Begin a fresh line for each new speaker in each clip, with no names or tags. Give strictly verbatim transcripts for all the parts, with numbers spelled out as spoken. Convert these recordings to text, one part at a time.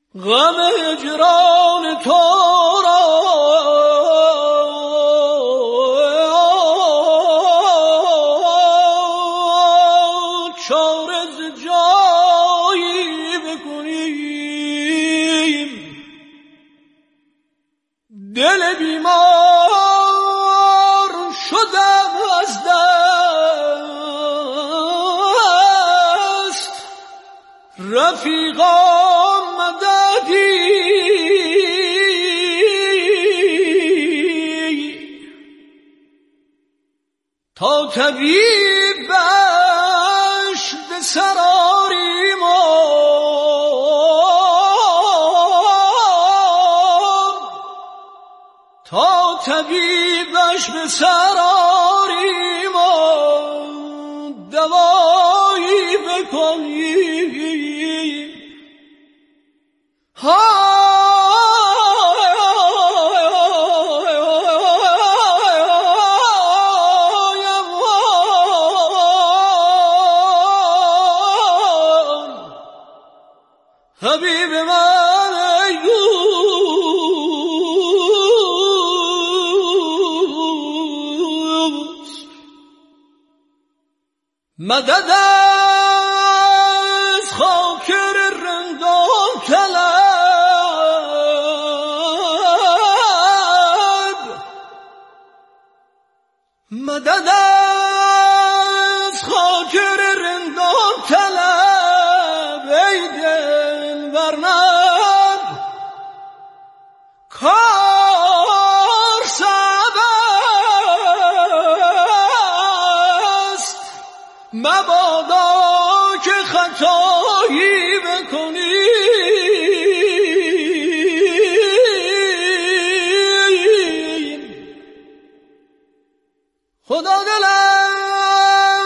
غم هجران تو را چاره ز جایی بکنیم. دل بیمار شدم از دست، رفیقان مددی تا طبیبش به سر آریم و تا طبیبش به سر آریم و دوایی بکنیم. ها حبیب من ای دوست، مدد از خاکر رندان طلب، مدد از خاکر رندان طلب. ای دل ورنب کار صعب است، مبادا که خطایی بکنی. خدا دلم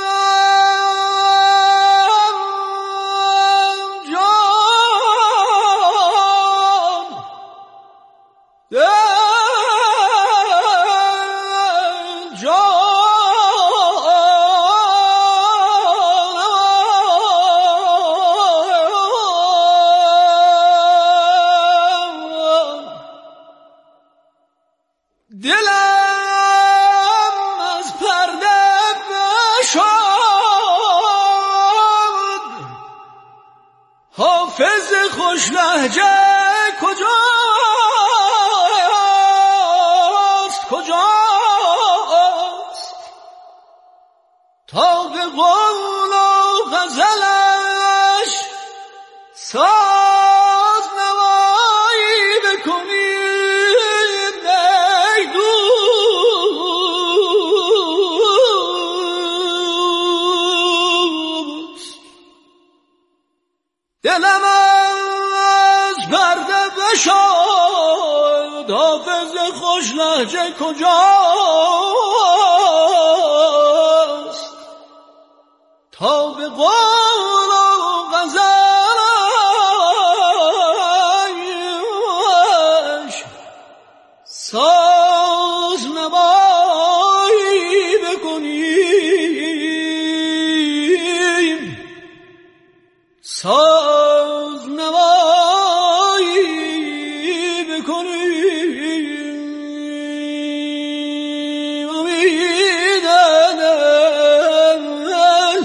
جان دل جان دلم از پرده بشد، حافظ خوش لهجه کجاست کجاست تا به قول و غزلش ساز نوایی بکنی. دلم از پرده بشد، حافظ خوش لهجه کجاست تا به قول و غزلش ساز نوایی بکنیم. ساز نوایی بکنیم. امید دل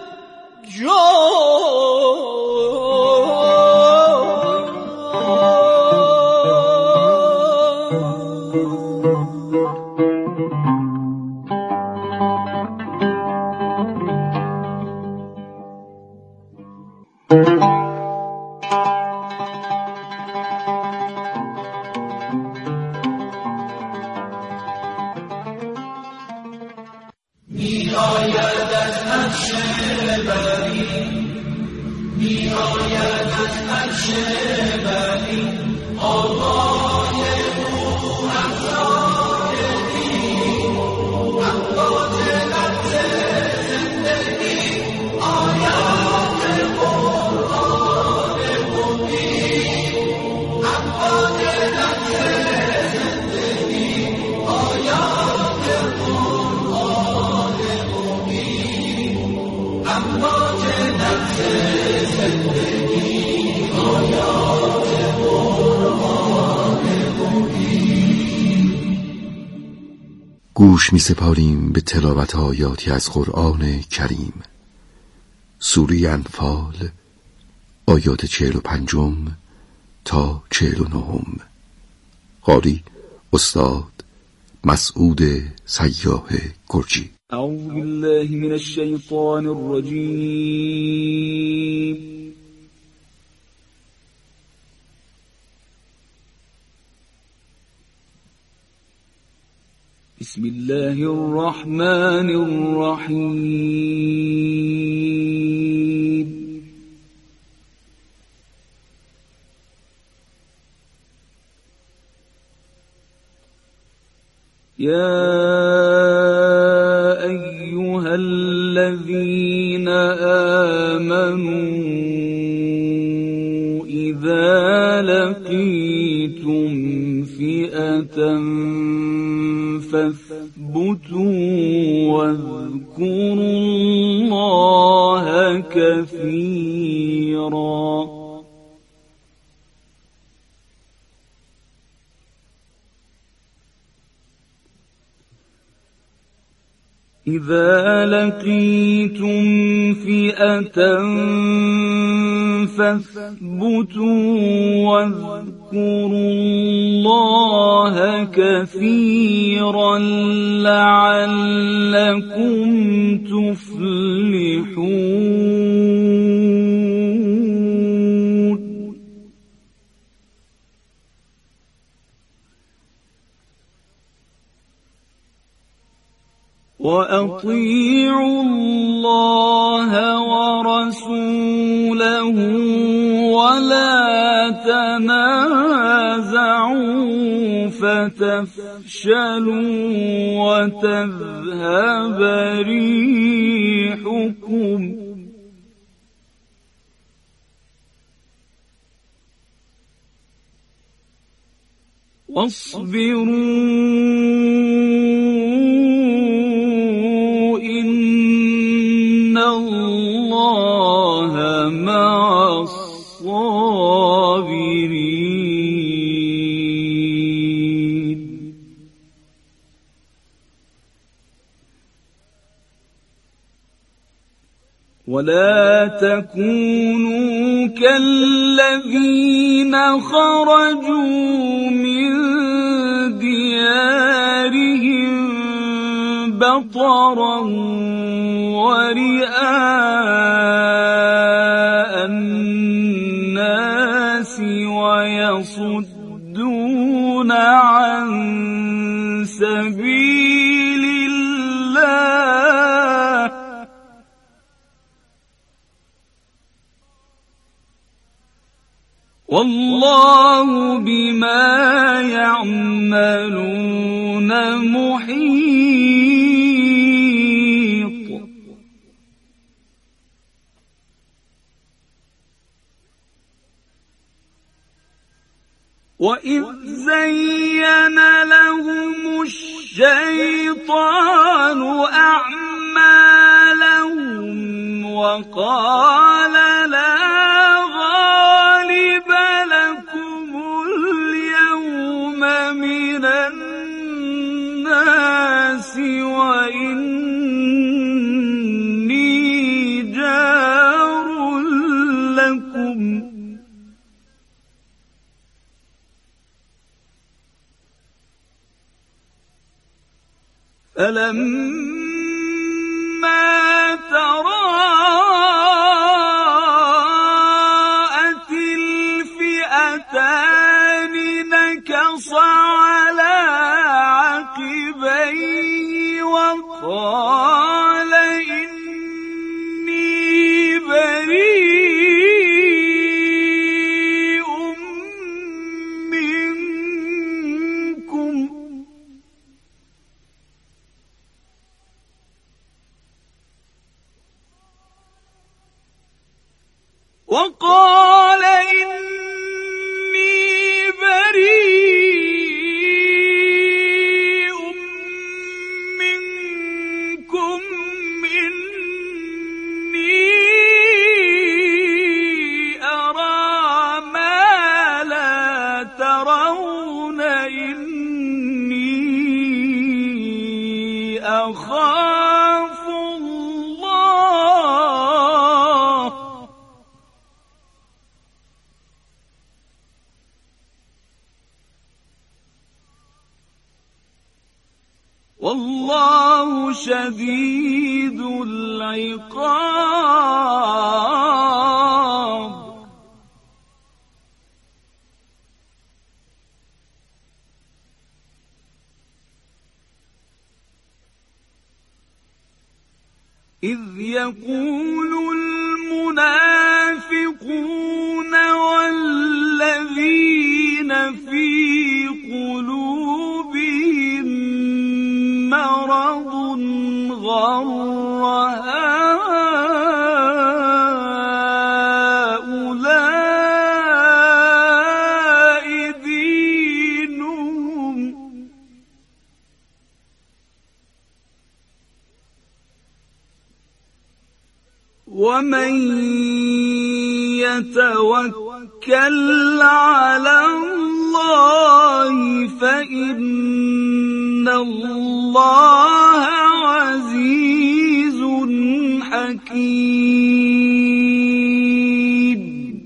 می آید از عرش بری، می آید از عرش بری، آوای او افزای دین، امواج لبز زندگی، آیات قرآن مبین، امواج لبز زندگی، آیات قرآن مبین، امواج لبز زندگی، آیات
گوش می سپاریم به تلاوت آیاتی از قرآن کریم. سوره انفال، آیات چهل و پنجم تا چهل و نهم. قاری استاد مسعود سیاح گرجی.
اعوذ بالله من الشیطان الرجیم. بسم الله الرحمن الرحیم. یا أيها الذين آمنوا إذا لقيتم فئة فاثبتوا واذكروا الله كثيرا. إذا لقيتم فئة فاثبتوا واذكروا الله كثيرا لعلكم تفلحون. وأطيعوا الله ورسوله ولا تنازعوا فتفشلوا وتذهب ريحكم واصبروا إن الله مع الصابرين. ولا تكونوا كالذين خرجوا من ديارهم بطرا ورئاء الناس ويصدون عن سبيل الله والله بما يعملون محيط. وإذ زين لهم الشيطان أعمالهم وقال لا غالب لكم اليوم من الناس وإني جار لكم فلما تراءت الفئتان نكص على عقبيه وقال إني بريء منكم وقال إني بريء منكم إني أرى ما لا ترون إني والله شدید العقاب. إذ يقول المنافقون والذين في قلوبهم مرض غر هؤلاء دينهم ومن يتوكل على الله فإن الله عزيز حكيم.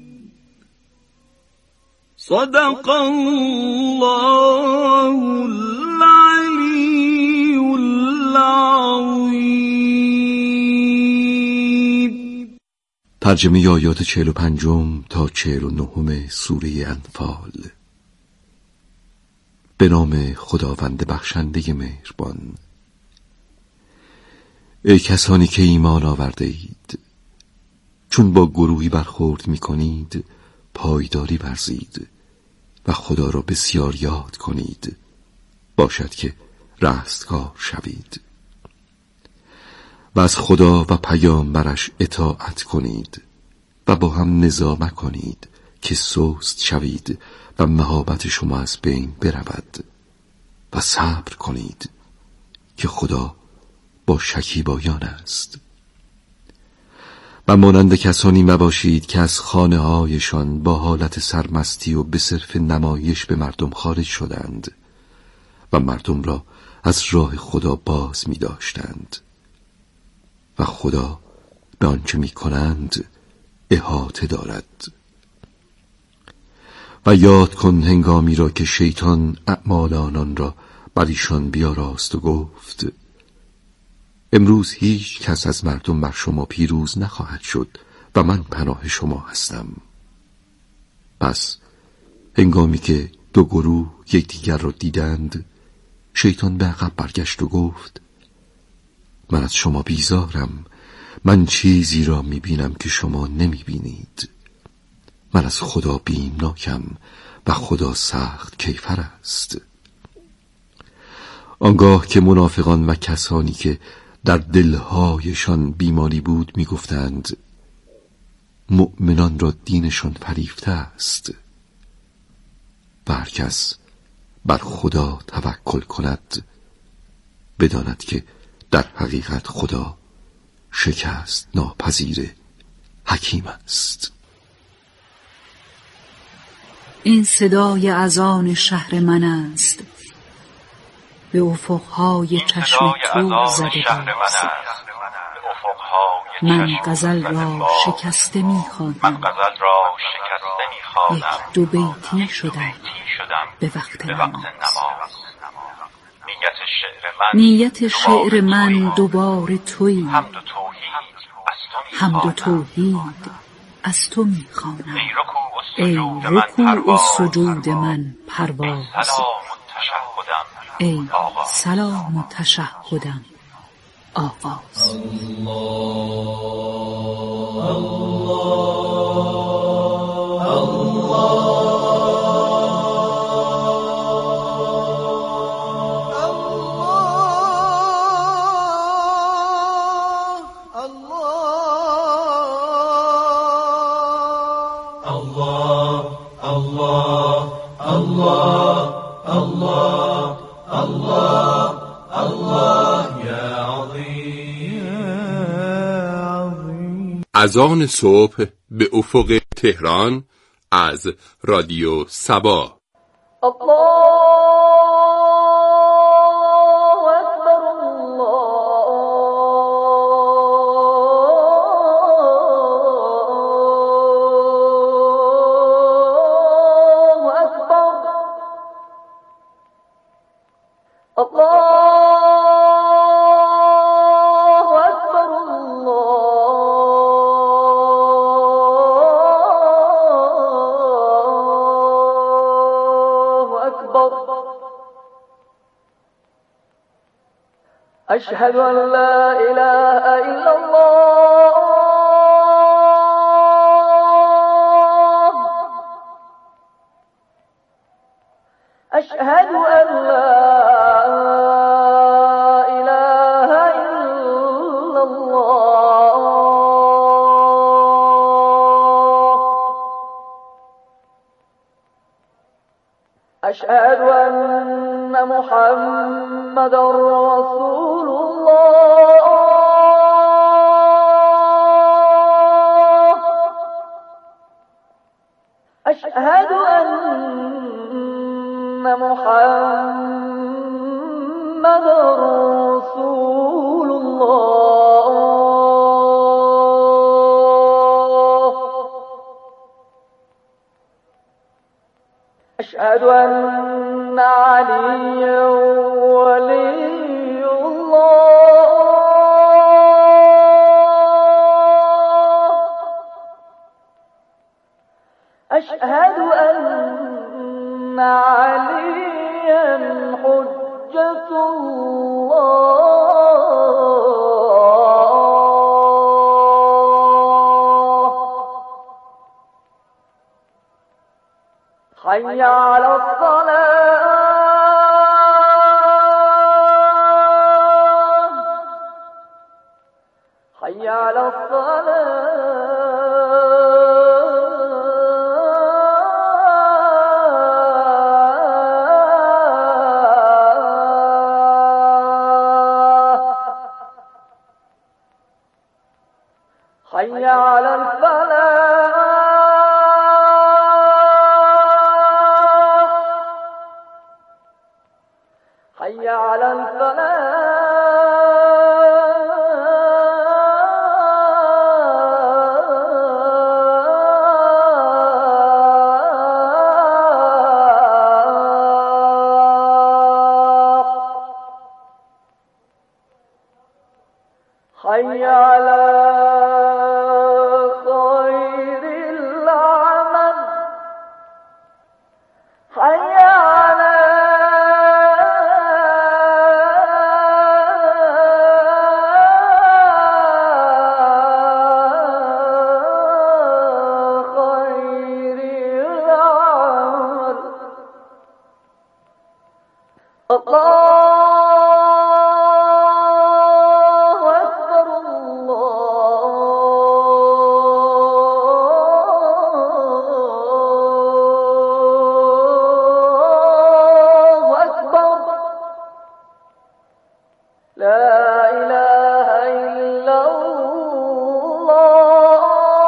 صدق الله العلي العظيم.
ترجمه آیات چهل و پنجم تا چهل و نهم سوره انفال. به نام خداوند بخشنده مهربان. ای کسانی که ایمان آورده اید، چون با گروهی برخورد می کنید پایداری ورزید و خدا را بسیار یاد کنید، باشد که رستگار شوید. و از خدا و پیامبرش اطاعت کنید و با هم نزاع مکنید که سست شوید و مهابت شما از بین برود، و صبر کنید که خدا با شکیبایان است. و مانند کسانی مباشید که از خانه هایشان با حالت سرمستی و به صرف نمایش به مردم خارج شدند و مردم را از راه خدا باز می داشتند و خدا به آنچه می کنند احاطه دارد. و یاد کن هنگامی را که شیطان اعمال آنان را بر ایشان بیاراست و گفت امروز هیچ کس از مردم بر شما پیروز نخواهد شد و من پناه شما هستم. پس هنگامی که دو گروه یکدیگر را دیدند، شیطان به عقب برگشت و گفت من از شما بیزارم، من چیزی را میبینم که شما نمیبینید. من از خدا بیمناکم و خدا سخت کیفر است. آنگاه که منافقان و کسانی که در دلهایشان بیماری بود میگفتند مؤمنان را دینشان فریفته است، و هر کس بر خدا توکل کند بداند که در حقیقت خدا شکست ناپذیر حکیم است.
این صدای اذان شهر من است، به افقهای چشم تو زده باز. من غزل را شکسته می‌خوانم، یک دو بیتی شدم به وقت نماز. نیت شعر من دوباره تویی، حمد و توحید از تو می‌خوانم. ای رکوع و سجود من پرواز، ای سلام و تشهدم آغاز.
اذان صبح به افق تهران از رادیو سبا.
الله أشهد أن لا إله إلا الله أشهد أن لا إله إلا الله أشهد أن محمدا رسول الله أشهد أن محمدا رسول الله أشهد أن عليا ولي الله أشهد أن عليا حجة الله حي على الصلاة حي على الصلاة حي على الفلاح حي على الفلاح حي على خير العمل حي على خير العمل الله لا إله إلا الله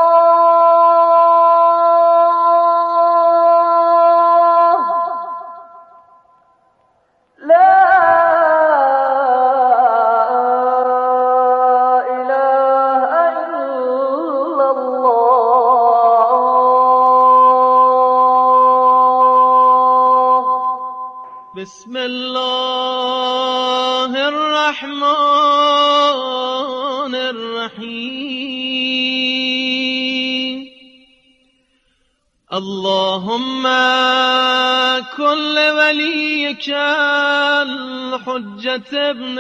لا إله إلا الله بسم الله الرحمن الرحيم اللهم كن لوليك الحجة ابن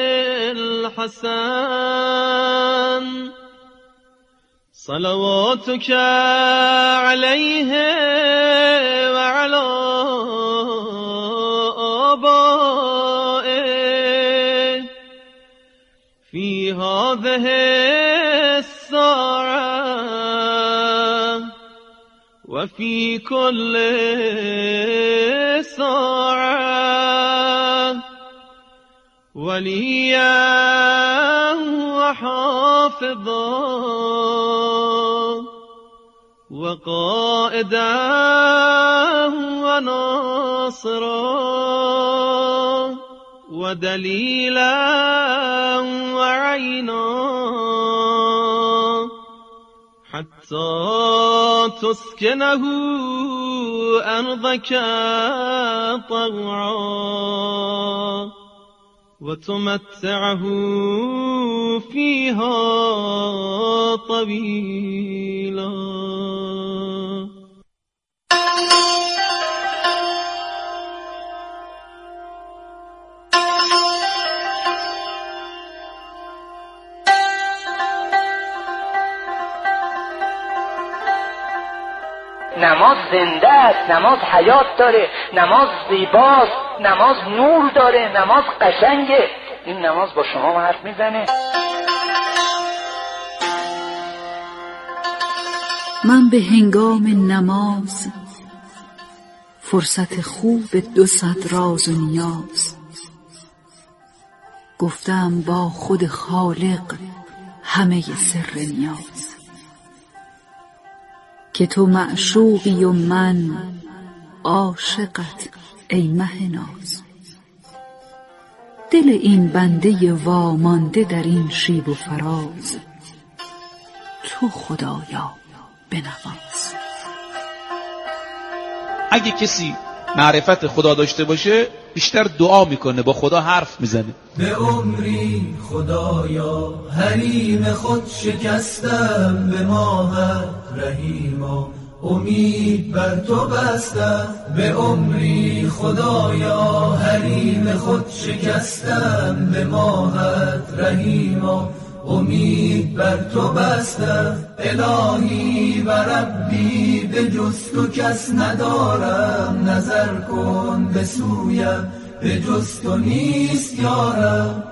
الحسن صلواتك عليه وعلى آبائه في هذه الساعة وفي كل ساعة وليا وحافظا وقائدا وناصرا ودليلا وعينا حتى تسكنه أرضك طوعا وتمتعه فيها طويلا.
نماز زنده است، نماز حیات داره، نماز زیباست، نماز نور داره، نماز قشنگه. این نماز با شما حرف میزنه.
من به هنگام نماز فرصت خوب دو صد راز و نیاز، گفتم با خود خالق همه سر نیاز، که تو معشوقی و من عاشقت ای مه ناز. دل این بنده وامانده در این شیب و فراز، تو خدایا بنواز.
اگه کسی معرفت خدا داشته باشه بیشتر دعا میکنه، با خدا حرف میزنه.
به عمری خدایا حریم خود شکستم، به ماهت رحیما امید بر تو بستم. به عمری خدایا حریم خود شکستم، به ماهت رحیما امید بر تو بستم. الهی و ربی به جز تو کس ندارم، نظر کن به سویم به جز تو نیست یارم.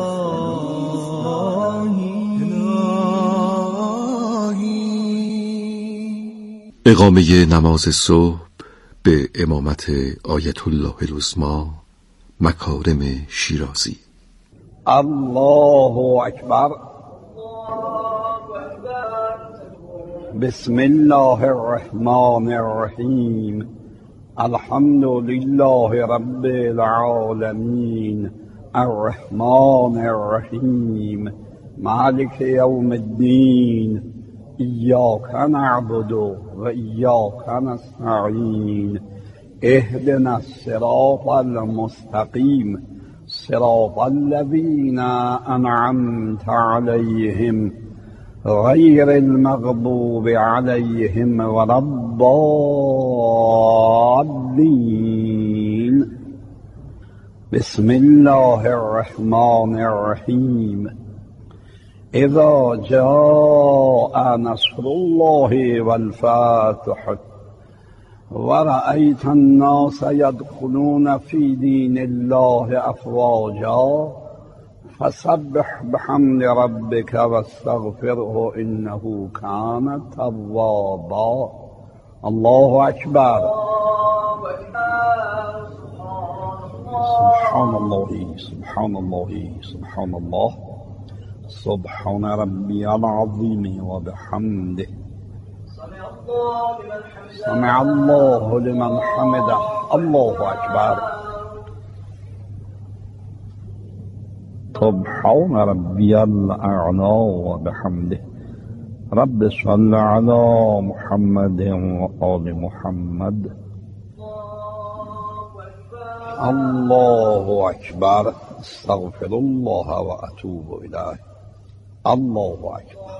اقامه نماز صبح به امامت آیت الله العظمی مکارم شیرازی.
الله اکبر. بسم الله الرحمن الرحیم. الحمد لله رب العالمین الرحمن الرحیم مالک یوم الدین. ایاک نعبد و ایاک نستعین. اهدنا الصراط المستقیم صراط الذين أنعمت عليهم غير المغضوب عليهم ولا الضالين. بسم الله الرحمن الرحيم. إذا جاء نصر الله والفتح ورأيت الناس يدخلون في دين الله أفواجا فسبح بحمد ربك واستغفره إنه كان توابا. الله أكبر. سبحان الله سبحان الله سبحان الله سبحان ربي العظيم وبحمده. سمع الله لمن حمده. الله أكبر. سبحان ربي الأعلى وبحمده. رب صل على محمد وآل محمد. الله أكبر. استغفر الله وأتوب إليه. الله أكبر.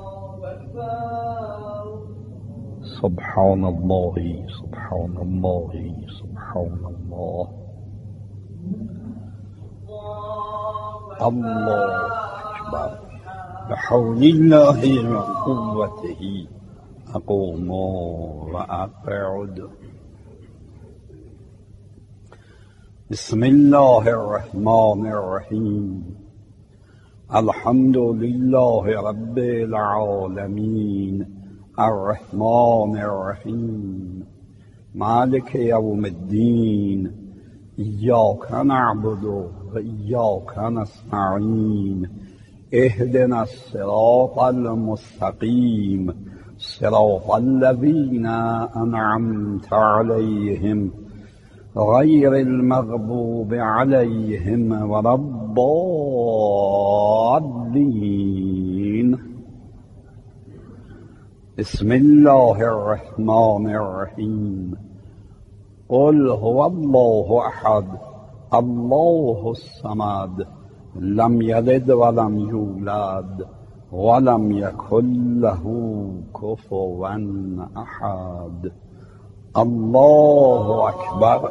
سبحان الله سبحان الله سبحان الله. الله أكبر. بحول الله وقوته أقوم وأقعد. بسم الله الرحمن الرحيم. الحمد لله رب العالمين الرحمن الرحيم مالك يوم الدين. إياك نعبد وإياك نستعين. اهدنا الصراط المستقيم صراط الذين أنعمت عليهم غير المغضوب عليهم ولا الضالين. بسم الله الرحمن الرحيم. قل هو الله أحد الله الصمد لم يلد ولم يولد ولم يكن له كفوا أحد. الله أكبر.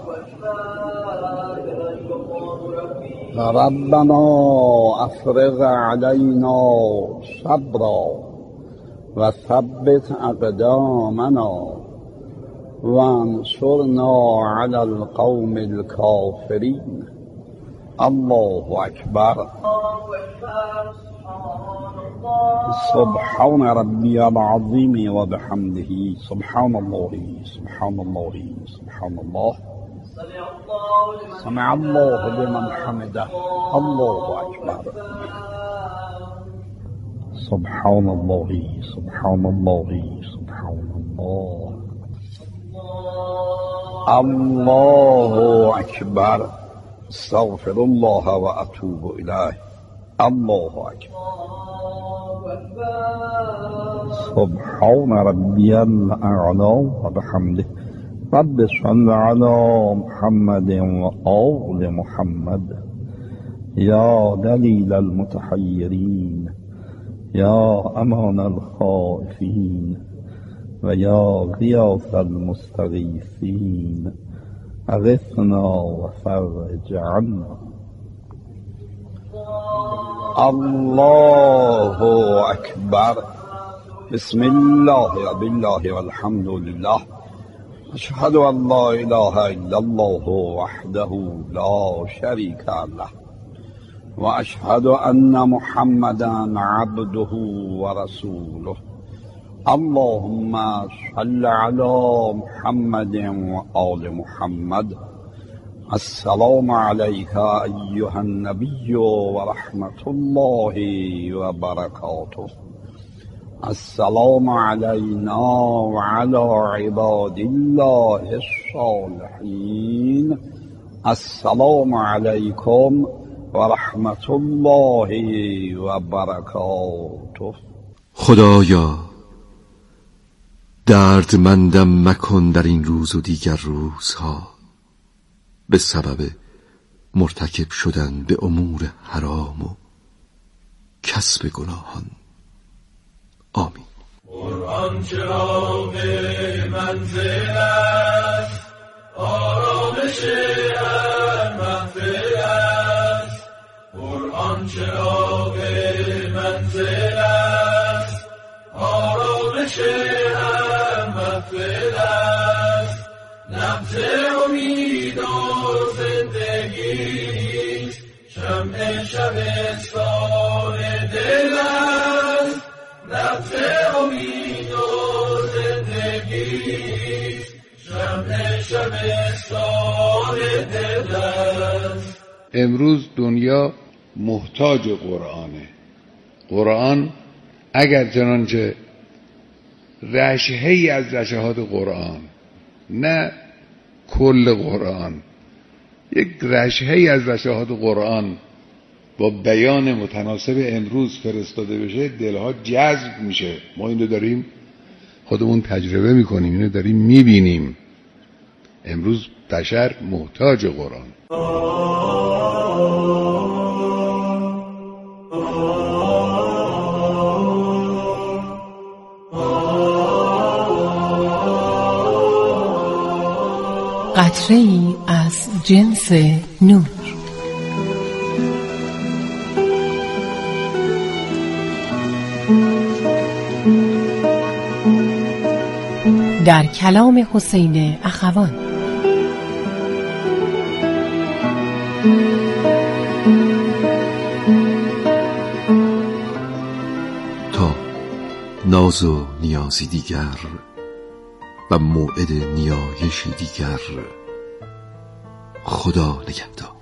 ربنا أفرغ علينا صبرا وثبت أقدامنا وانصرنا على القوم الكافرين. الله أكبر. سبحان ربي العظيم وبحمده سبحان الله سبحان الله سبحان الله. سمع الله لمن حمده. الله أكبر. سبحان الله سبحان الله سبحان الله. الله أكبر. استغفر الله وأتوب إليه. الله أكبر. سبحان ربي الأعلى وبحمده. رب صل على محمد وآل محمد. يا دليل المتحيرين، يا أمان الخائفين، ويا غياث المستغيثين، أغثنا وفرج عنا. الله أكبر. بسم الله وبالله والحمد لله. أشهد أن لا إله إلا الله وحده لا شريك له، وأشهد أن محمدا عبده ورسوله. اللهم صل على محمد وآل محمد. السلام عليك أيها النبي ورحمة الله وبركاته. السلام علينا وعلى عباد الله الصالحين. السلام عليكم ورحمة الله وبركاته.
خدایا دردمندم مکن در این روز و دیگر روزها به سبب مرتکب شدن به امور حرام و کسب گناهان. آمین.
قرآن چراغ منزل است، آرامش محفل است. قرآن چراغ منزل است، آرامش محفل است. نبض امید و زندگی، شمع شبستان دل است. نبض امید و زندگی، شمع شبستان دل است.
امروز دنیا محتاج قرآنه. قرآن اگر چنانچه رشحه‌ای از رشحات قرآن، نه کل قرآن، یک رشحه‌ای از رشحات قرآن با بیان متناسب امروز فرستاده بشه، دلها جذب میشه. ما اینو داریم خودمون تجربه میکنیم، اینو داریم میبینیم. امروز بشر محتاج قرآن.
قطره‌ای از جنس نور. در کلام حسین اخوان.
تا ناز و نیازی دیگر و موعد نیایشی دیگر، خدا نگهدار.